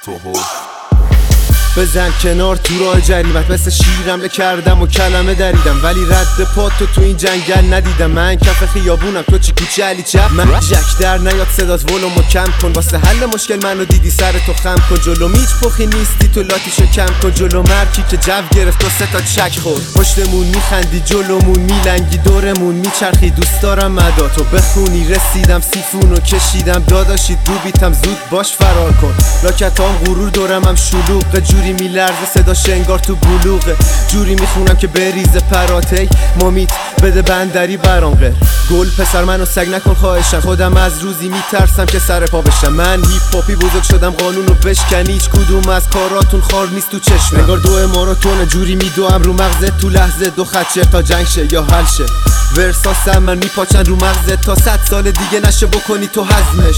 بزن کنار تو راه جریمت، مثل شیر حمله کردم و کلمه دریدم، ولی رد پاتو تو این جنگل ندیدم. من کف خیابونم، تو چی کوچه علی چپ. من جک در نیاد صدات ولومو کم کن، واسه حل مشکل منو دیدی سر تو خم کن. جلو میچ پخی نیستی تو لاتیشو کم کن، جلو مرکی که جو گرفت تو سه تا چک خورد. پشتمون میخندی جلومون میلنگی، دورمون میچرخی، دوست دارم مداتو بخونی. رسیدم سیفونو کشیدم داداشی دوبیتم، زود باش فرار کن. لاکتام غرور دورم هم شلوغه، جوری میلرزه صدا شنگار تو بلوغه، جوری میخونم که بریزه پراتی. مامیت بده بندری برام غیر گل پسر منو سگ نکن خواهشم، خودم از روزی میترسم که سر پا بشم. من هیپ هاپی بزرگ شدم قانونو بشکن، هیچ کدوم از کاراتون خار نیست تو چشم. انگار دو ماراتونه جوری میدوام رو مغزت، تو لحظه دو خط تا جنگ شه یا حل شه. ورساسم من میپاچن رو مغزت تا 100 سال دیگه نشه بکنی تو هضمش.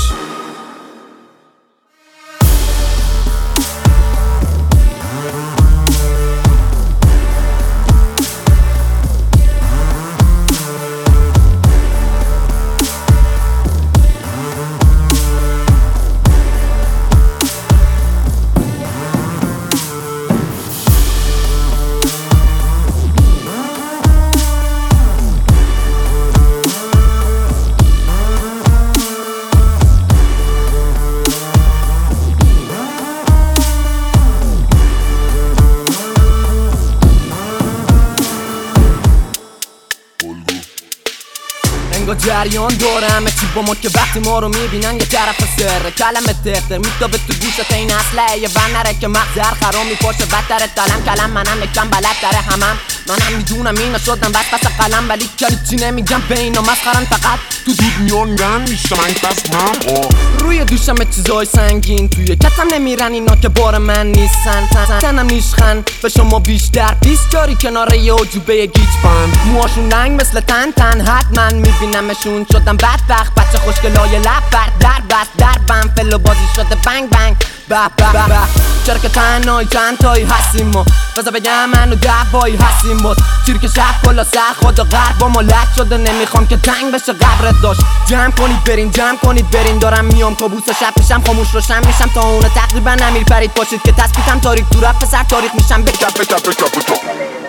انگار جریان دارم چی با ما که وقتی ما رو میبینن یه طرف سره کلمه تخته میتابه تو گوشت این اصله یه ونره که مغز هر خرام میپاشه بدتره دلم کلم منم یکم بلد داره همم منم میدونم اینا شدم بس پس قلم ولی چی نمیگم به اینا مسخرن فقط تو دود میان میشتم روی دوشم چیزای سنگین توی کتم نمیرن اینا که بار من نیستن تنم نیشخن به شما بیشتر پیست جاری کنار یه عجوبه گیچ بند موهاشون رنگ مثل تن حتما میبینمشون شدم بدبخت بچه خوشگلای لب بر در بست در بم فلو بازی شده بنگ بنگ به چرا که تنهایی چند تایی هستیم ما بذار بگم منو دعوایی هستیم بود چیر که شب کلا سر خدا غرب با ملک شده نمیخوام که تنگ بشه قبرت داشت جمع کنید برین دارم میام کابوس شب میشم خاموش روشن میشم تا اونه تقریبا نمیر پرید باشید که تثبیتم تاریک تو رفت سر تاریخ میشم بکا